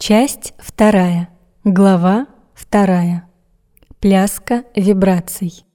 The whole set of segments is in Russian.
Часть 2. Глава 2. Пляска вибраций.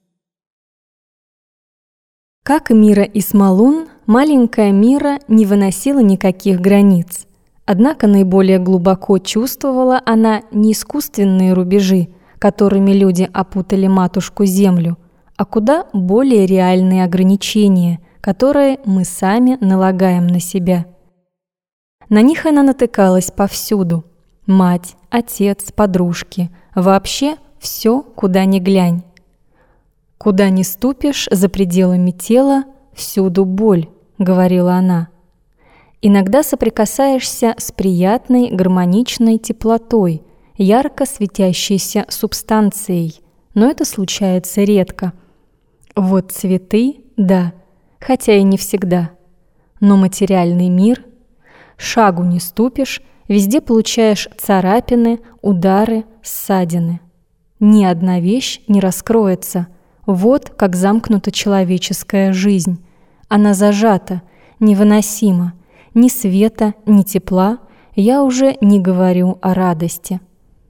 Как Мира Исмалун, маленькая Мира не выносила никаких границ. Однако наиболее глубоко чувствовала она не искусственные рубежи, которыми люди опутали матушку Землю, а куда более реальные ограничения, которые мы сами налагаем на себя. На них она натыкалась повсюду. Мать, отец, подружки, вообще все, куда ни глянь. «Куда ни ступишь за пределами тела, всюду боль», — говорила она. Иногда соприкасаешься с приятной гармоничной теплотой, ярко светящейся субстанцией, но это случается редко. Вот цветы, да, хотя и не всегда. Но материальный мир, шагу не ступишь, везде получаешь царапины, удары, ссадины. Ни одна вещь не раскроется. Вот как замкнута человеческая жизнь. Она зажата, невыносима. Ни света, ни тепла, я уже не говорю о радости.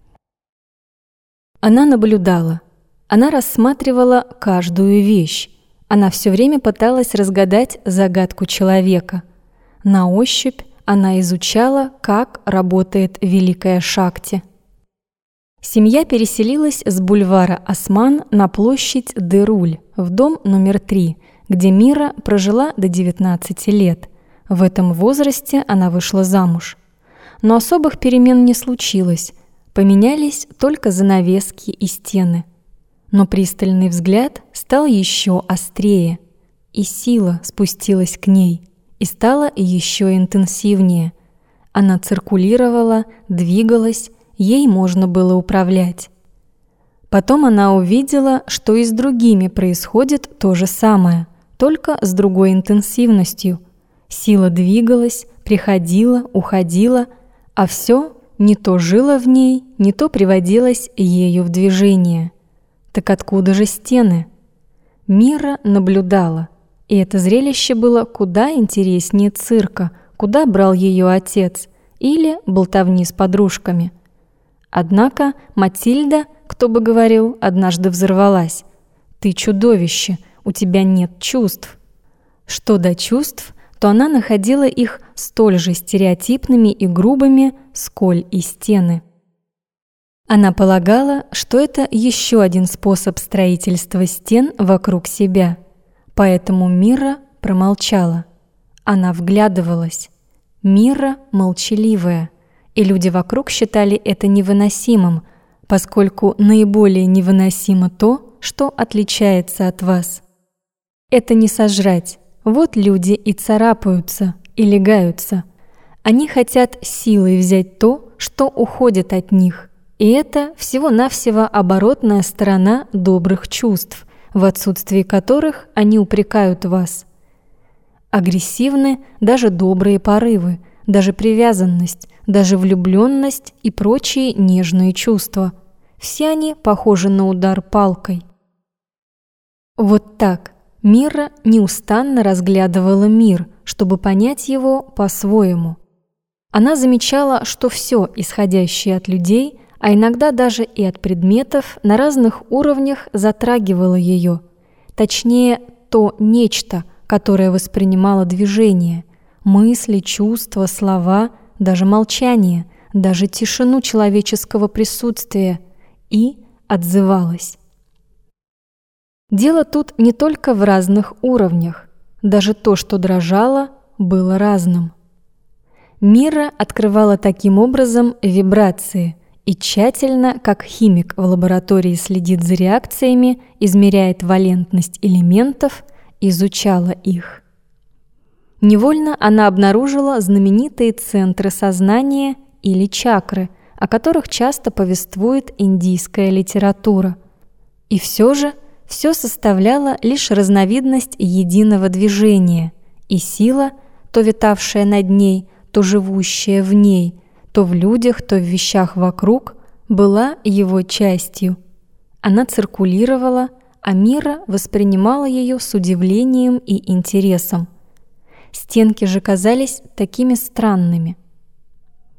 Она наблюдала. Она рассматривала каждую вещь. Она все время пыталась разгадать загадку человека. На ощупь она изучала, как работает Великая Шакти. Семья переселилась с бульвара Осман на площадь Деруль, в дом номер 3, где Мира прожила до 19 лет. В этом возрасте она вышла замуж. Но особых перемен не случилось, поменялись только занавески и стены. Но пристальный взгляд стал еще острее, и сила спустилась к ней. И стало еще интенсивнее. Она циркулировала, двигалась, ей можно было управлять. Потом она увидела, что и с другими происходит то же самое, только с другой интенсивностью. Сила двигалась, приходила, уходила, а все не то жило в ней, не то приводилось ею в движение. Так откуда же стены? Мира наблюдала. И это зрелище было куда интереснее цирка, куда брал ее отец, или болтовни с подружками. Однако Матильда, кто бы говорил, однажды взорвалась. «Ты чудовище, у тебя нет чувств». Что до чувств, то она находила их столь же стереотипными и грубыми, сколь и стены. Она полагала, что это еще один способ строительства стен вокруг себя. Поэтому Мира промолчала. Она вглядывалась. Мира молчаливая, и люди вокруг считали это невыносимым, поскольку наиболее невыносимо то, что отличается от вас. Это не сожрать. Вот люди и царапаются, и лягаются. Они хотят силой взять то, что уходит от них. И это всего-навсего оборотная сторона добрых чувств, в отсутствии которых они упрекают вас. Агрессивны даже добрые порывы, даже привязанность, даже влюбленность и прочие нежные чувства. Все они похожи на удар палкой. Вот так Мира неустанно разглядывала мир, чтобы понять его по-своему. Она замечала, что все, исходящее от людей, а иногда даже и от предметов, на разных уровнях затрагивало ее. Точнее, то нечто, которое воспринимало движение, мысли, чувства, слова, даже молчание, даже тишину человеческого присутствия, и отзывалось. Дело тут не только в разных уровнях, даже то, что дрожало, было разным. Мира открывала таким образом вибрации, и тщательно, как химик в лаборатории следит за реакциями, измеряет валентность элементов, изучала их. Невольно она обнаружила знаменитые центры сознания или чакры, о которых часто повествует индийская литература. И все же все составляло лишь разновидность единого движения, и сила, то витавшая над ней, то живущая в ней, то в людях, то в вещах вокруг, была его частью. Она циркулировала, а Мира воспринимала ее с удивлением и интересом. Стенки же казались такими странными.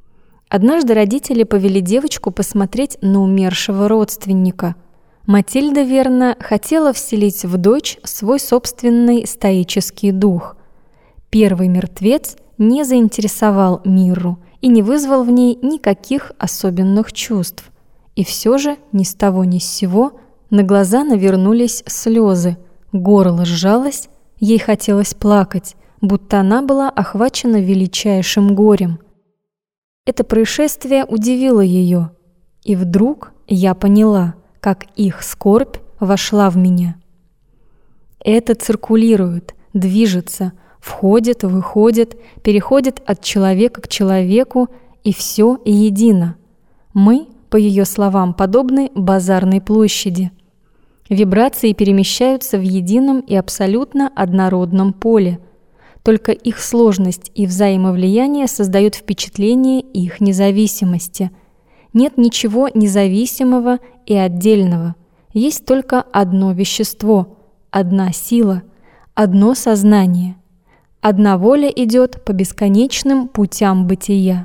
Однажды родители повели девочку посмотреть на умершего родственника. Матильда, верно, хотела вселить в дочь свой собственный стоический дух. Первый мертвец не заинтересовал Мирру и не вызвал в ней никаких особенных чувств. И все же ни с того ни с сего на глаза навернулись слезы, горло сжалось, ей хотелось плакать, будто она была охвачена величайшим горем. Это происшествие удивило ее, и вдруг я поняла, как их скорбь вошла в меня. Это циркулирует, движется, входит, выходит, переходит от человека к человеку, и все едино. Мы, по ее словам, подобны базарной площади. Вибрации перемещаются в едином и абсолютно однородном поле. Только их сложность и взаимовлияние создают впечатление их независимости. Нет ничего независимого и отдельного. Есть только одно вещество, одна сила, одно сознание. Одна воля идет по бесконечным путям бытия.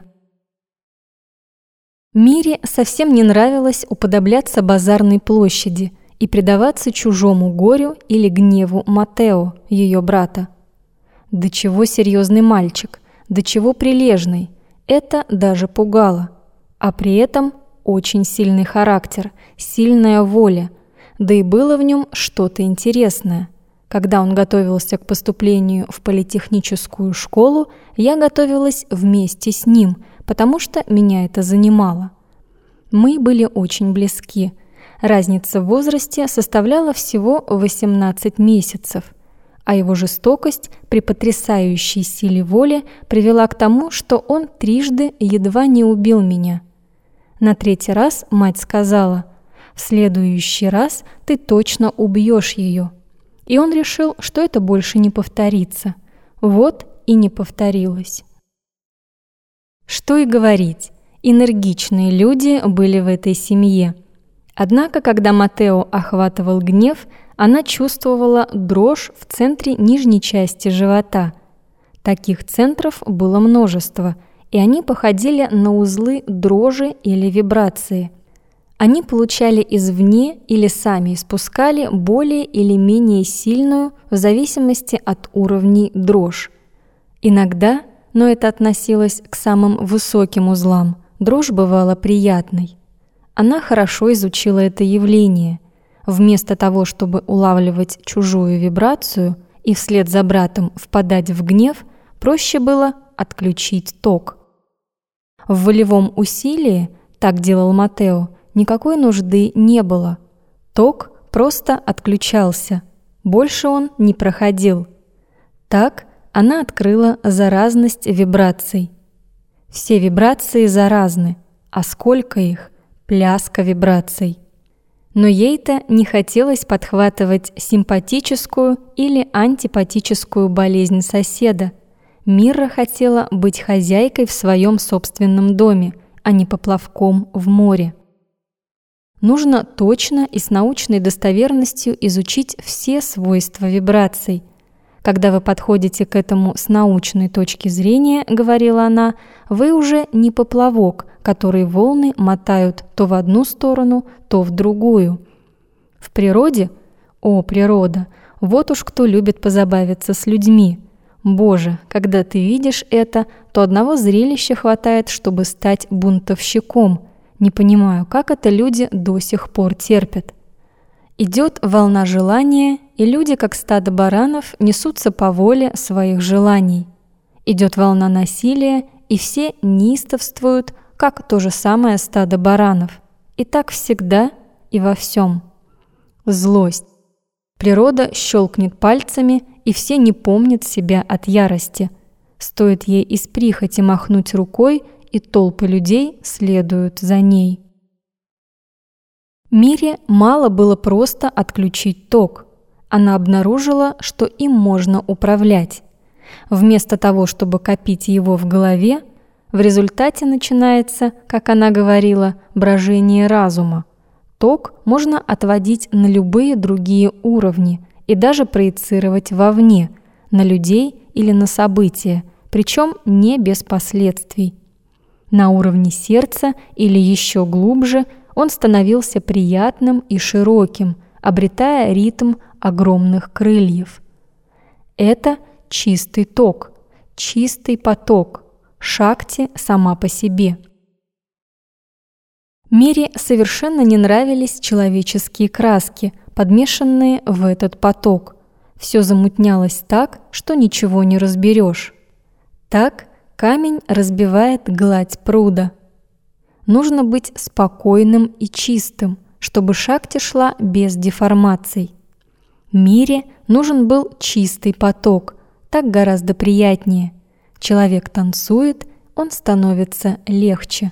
Мире совсем не нравилось уподобляться базарной площади и предаваться чужому горю или гневу Матео, ее брата. До чего серьезный мальчик, до чего прилежный, это даже пугало. А при этом очень сильный характер, сильная воля, да и было в нем что-то интересное. Когда он готовился к поступлению в политехническую школу, я готовилась вместе с ним, потому что меня это занимало. Мы были очень близки. Разница в возрасте составляла всего 18 месяцев. А его жестокость при потрясающей силе воли привела к тому, что он трижды едва не убил меня. На 3-й раз мать сказала: «В следующий раз ты точно убьешь ее». И он решил, что это больше не повторится. Вот и не повторилось. Что и говорить, энергичные люди были в этой семье. Однако, когда Матео охватывал гнев, она чувствовала дрожь в центре нижней части живота. Таких центров было множество, и они походили на узлы дрожи или вибрации. Они получали извне или сами испускали более или менее сильную, в зависимости от уровней, дрожь. Иногда, но это относилось к самым высоким узлам, дрожь бывала приятной. Она хорошо изучила это явление. Вместо того, чтобы улавливать чужую вибрацию и вслед за братом впадать в гнев, проще было отключить ток. В волевом усилии, так делал Матео, никакой нужды не было. Ток просто отключался, больше он не проходил. Так она открыла заразность вибраций. Все вибрации заразны, а сколько их? Пляска вибраций. Но ей-то не хотелось подхватывать симпатическую или антипатическую болезнь соседа. Мирра хотела быть хозяйкой в своем собственном доме, а не поплавком в море. Нужно точно и с научной достоверностью изучить все свойства вибраций. Когда вы подходите к этому с научной точки зрения, говорила она, вы уже не поплавок, который волны мотают то в одну сторону, то в другую. В природе, о, природа, вот уж кто любит позабавиться с людьми. Боже, когда ты видишь это, то одного зрелища хватает, чтобы стать бунтовщиком. Не понимаю, как это люди до сих пор терпят. Идет волна желания, и люди, как стадо баранов, несутся по воле своих желаний. Идет волна насилия, и все неистовствуют, как то же самое стадо баранов. И так всегда и во всем. Злость. Природа щелкнет пальцами, и все не помнят себя от ярости. Стоит ей из прихоти махнуть рукой, и толпы людей следуют за ней. Мире мало было просто отключить ток. Она обнаружила, что им можно управлять. Вместо того, чтобы копить его в голове, в результате начинается, как она говорила, брожение разума. Ток можно отводить на любые другие уровни и даже проецировать вовне, на людей или на события, причем не без последствий. На уровне сердца или еще глубже он становился приятным и широким, обретая ритм огромных крыльев. Это чистый ток, чистый поток, Шакти сама по себе. Мире совершенно не нравились человеческие краски, подмешанные в этот поток. Все замутнялось так, что ничего не разберешь. Так камень разбивает гладь пруда. Нужно быть спокойным и чистым, чтобы Шакти шла без деформаций. Мире нужен был чистый поток, так гораздо приятнее. Человек танцует, он становится легче.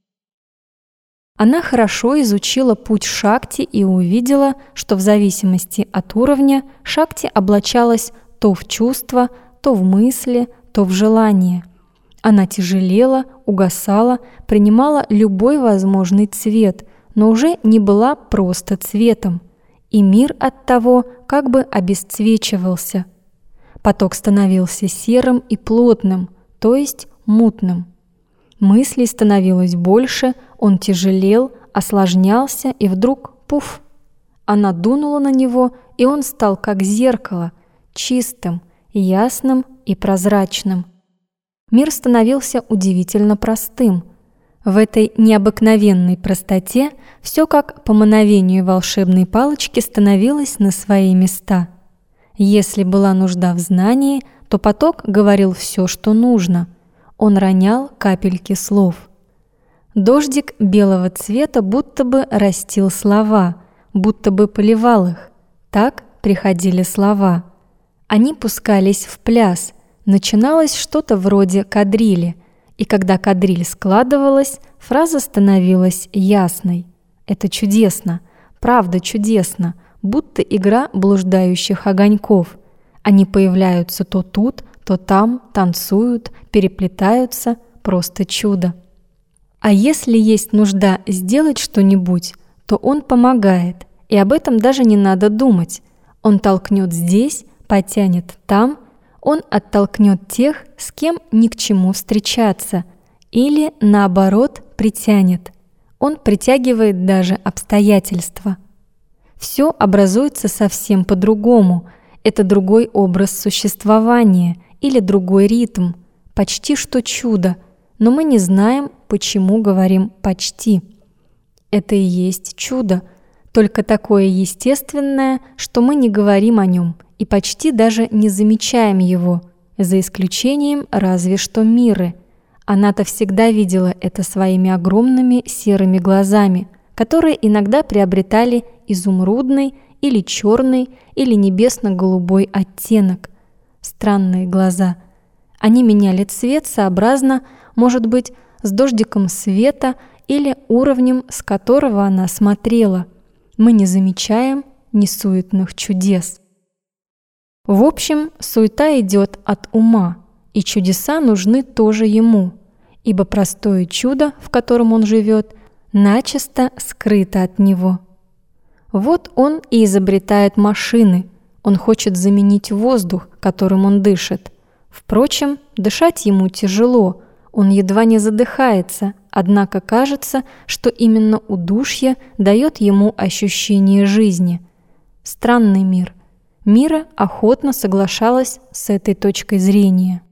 Она хорошо изучила путь Шакти и увидела, что в зависимости от уровня Шакти облачалась то в чувства, то в мысли, то в желания. Она тяжелела, угасала, принимала любой возможный цвет, но уже не была просто цветом, и мир оттого как бы обесцвечивался. Поток становился серым и плотным, то есть мутным. Мыслей становилось больше, он тяжелел, осложнялся, и вдруг – пуф! Она дунула на него, и он стал как зеркало, чистым, ясным и прозрачным. Мир становился удивительно простым. В этой необыкновенной простоте все как по мановению волшебной палочки становилось на свои места. Если была нужда в знании, то поток говорил все, что нужно. Он ронял капельки слов. Дождик белого цвета будто бы растил слова, будто бы поливал их. Так приходили слова. Они пускались в пляс. Начиналось что-то вроде кадрили, и когда кадриль складывалась, фраза становилась ясной. Это чудесно, правда чудесно, будто игра блуждающих огоньков. Они появляются то тут, то там, танцуют, переплетаются, просто чудо. А если есть нужда сделать что-нибудь, то он помогает, и об этом даже не надо думать. Он толкнет здесь, потянет там, он оттолкнет тех, с кем ни к чему встречаться, или, наоборот, притянет. Он притягивает даже обстоятельства. Все образуется совсем по-другому. Это другой образ существования или другой ритм, почти что чудо, но мы не знаем, почему говорим «почти». Это и есть чудо, только такое естественное, что мы не говорим о нем и почти даже не замечаем его, за исключением разве что Миры. Она-то всегда видела это своими огромными серыми глазами, которые иногда приобретали изумрудный или черный или небесно-голубой оттенок. Странные глаза. Они меняли цвет сообразно, может быть, с дождиком света или уровнем, с которого она смотрела. Мы не замечаем несуетных чудес. В общем, суета идет от ума, и чудеса нужны тоже ему, ибо простое чудо, в котором он живет, начисто скрыто от него. Вот он и изобретает машины. Он хочет заменить воздух, которым он дышит. Впрочем, дышать ему тяжело, он едва не задыхается, однако кажется, что именно удушье дает ему ощущение жизни. Странный мир. Мира охотно соглашалась с этой точкой зрения.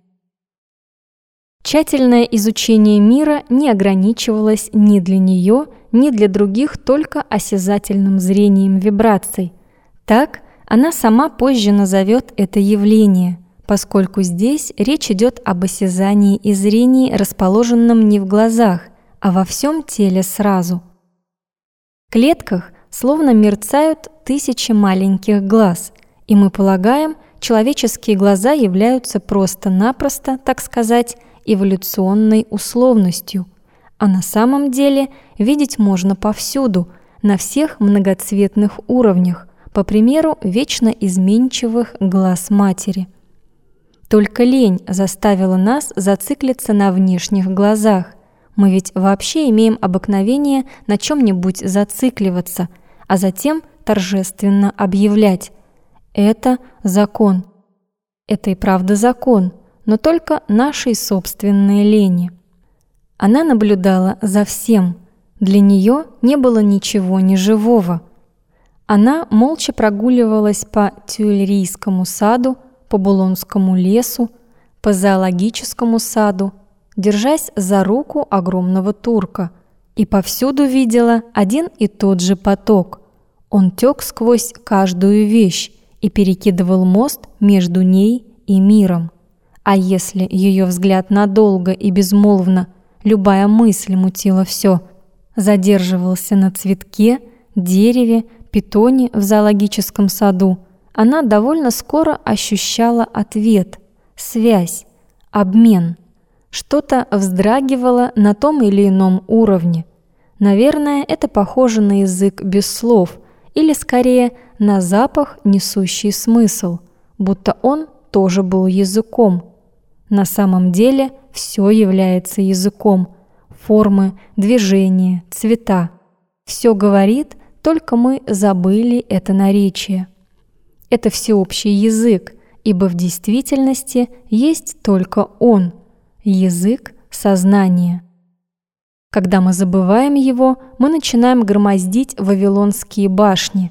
Тщательное изучение мира не ограничивалось ни для нее, ни для других только осязательным зрением вибраций. Так она сама позже назовет это явление, поскольку здесь речь идет об осязании и зрении, расположенном не в глазах, а во всем теле сразу. В клетках словно мерцают тысячи маленьких глаз, и мы полагаем, человеческие глаза являются просто-напросто, так сказать, эволюционной условностью, а на самом деле видеть можно повсюду, на всех многоцветных уровнях, по примеру вечно изменчивых глаз матери. Только лень заставила нас зациклиться на внешних глазах. Мы ведь вообще имеем обыкновение на чем-нибудь зацикливаться, а затем торжественно объявлять: это закон. Это и правда закон, но только нашей собственной лени. Она наблюдала за всем. Для нее не было ничего неживого. Она молча прогуливалась по Тюильрийскому саду, по Булонскому лесу, по зоологическому саду, держась за руку огромного турка, и повсюду видела один и тот же поток. Он тек сквозь каждую вещь и перекидывал мост между ней и миром. А если ее взгляд надолго и безмолвно, любая мысль мутила все, задерживался на цветке, дереве, питоне в зоологическом саду, она довольно скоро ощущала ответ, связь, обмен. Что-то вздрагивало на том или ином уровне. Наверное, это похоже на язык без слов, или скорее на запах, несущий смысл, будто он тоже был языком. На самом деле все является языком. Формы, движения, цвета. Все говорит, только мы забыли это наречие. Это всеобщий язык, ибо в действительности есть только он – язык сознания. Когда мы забываем его, мы начинаем громоздить вавилонские башни.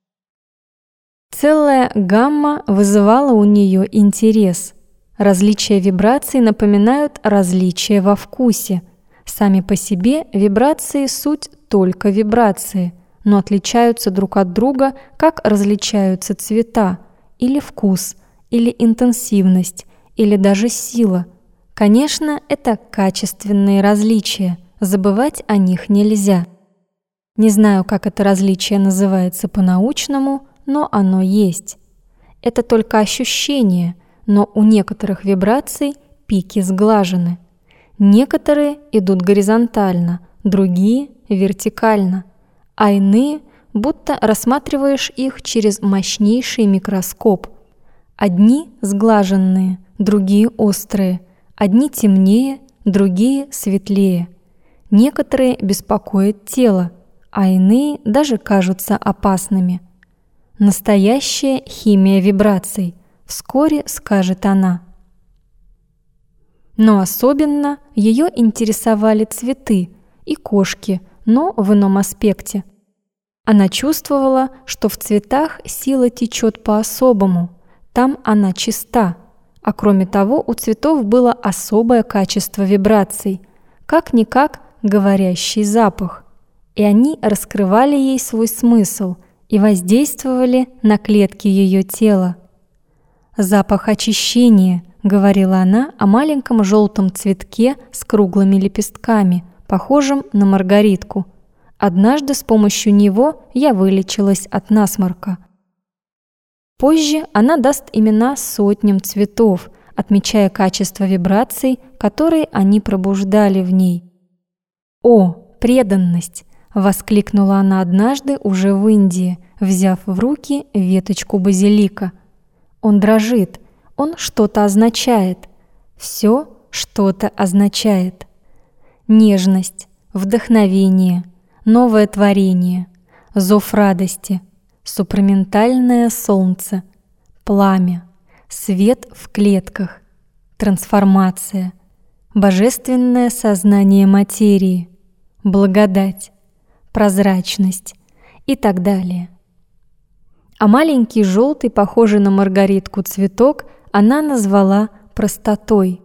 Целая гамма вызывала у нее интерес. Различия вибраций напоминают различия во вкусе. Сами по себе вибрации – суть только вибрации, но отличаются друг от друга, как различаются цвета, или вкус, или интенсивность, или даже сила. Конечно, это качественные различия, забывать о них нельзя. Не знаю, как это различие называется по-научному, но оно есть. Это только ощущение, но у некоторых вибраций пики сглажены. Некоторые идут горизонтально, другие – вертикально, а иные – будто рассматриваешь их через мощнейший микроскоп. Одни сглаженные, другие острые, одни темнее, другие светлее. Некоторые беспокоят тело, а иные даже кажутся опасными. Настоящая химия вибраций, вскоре скажет она. Но особенно ее интересовали цветы и кошки, но в ином аспекте. Она чувствовала, что в цветах сила течет по-особому, там она чиста, а кроме того у цветов было особое качество вибраций, как-никак говорящий запах, и они раскрывали ей свой смысл и воздействовали на клетки ее тела. «Запах очищения», — говорила она о маленьком желтом цветке с круглыми лепестками, похожем на маргаритку. Однажды с помощью него я вылечилась от насморка. Позже она даст имена сотням цветов, отмечая качество вибраций, которые они пробуждали в ней. «О, преданность!» — воскликнула она однажды уже в Индии, взяв в руки веточку базилика. «Он дрожит, он что-то означает. Все что-то означает. Нежность, вдохновение, новое творение, зов радости, супраментальное солнце, пламя, свет в клетках, трансформация, божественное сознание материи, благодать, прозрачность и так далее». А маленький желтый, похожий на маргаритку цветок, она назвала простотой.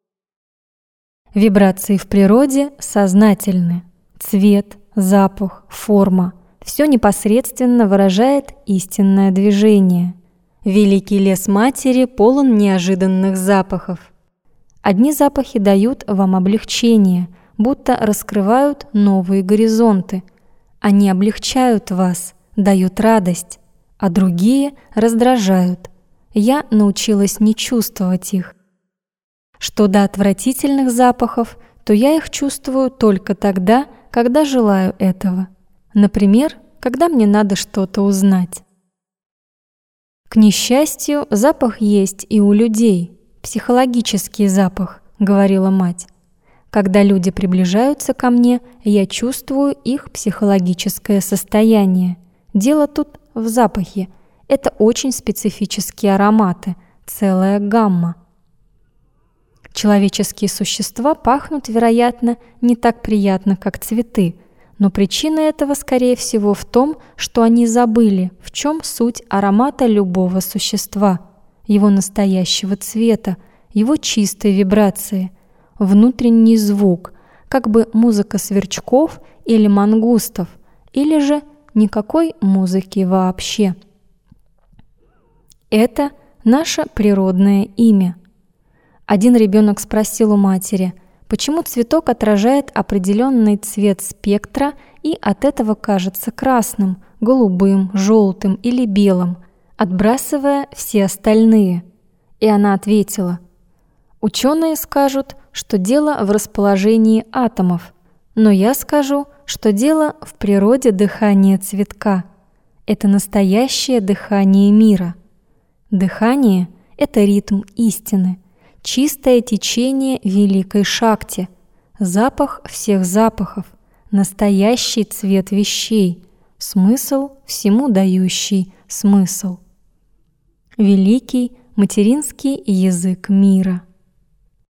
Вибрации в природе сознательны. Цвет, запах, форма – все непосредственно выражает истинное движение. Великий лес матери полон неожиданных запахов. Одни запахи дают вам облегчение, будто раскрывают новые горизонты. Они облегчают вас, дают радость, а другие раздражают. Я научилась не чувствовать их. Что до отвратительных запахов, то я их чувствую только тогда, когда желаю этого. Например, когда мне надо что-то узнать. К несчастью, запах есть и у людей. Психологический запах, говорила мать. Когда люди приближаются ко мне, я чувствую их психологическое состояние. Дело тут в запахе. Это очень специфические ароматы, целая гамма. Человеческие существа пахнут, вероятно, не так приятно, как цветы, но причина этого, скорее всего, в том, что они забыли, в чем суть аромата любого существа, его настоящего цвета, его чистой вибрации, внутренний звук, как бы музыка сверчков или мангустов, или же никакой музыки вообще. Это наше природное имя. Один ребенок спросил у матери, почему цветок отражает определенный цвет спектра и от этого кажется красным, голубым, желтым или белым, отбрасывая все остальные. И она ответила: ученые скажут, что дело в расположении атомов, но я скажу, что дело в природе дыхания цветка. Это настоящее дыхание мира. Дыхание – это ритм истины, чистое течение великой шакти, запах всех запахов, настоящий цвет вещей, смысл всему дающий смысл. Великий материнский язык мира.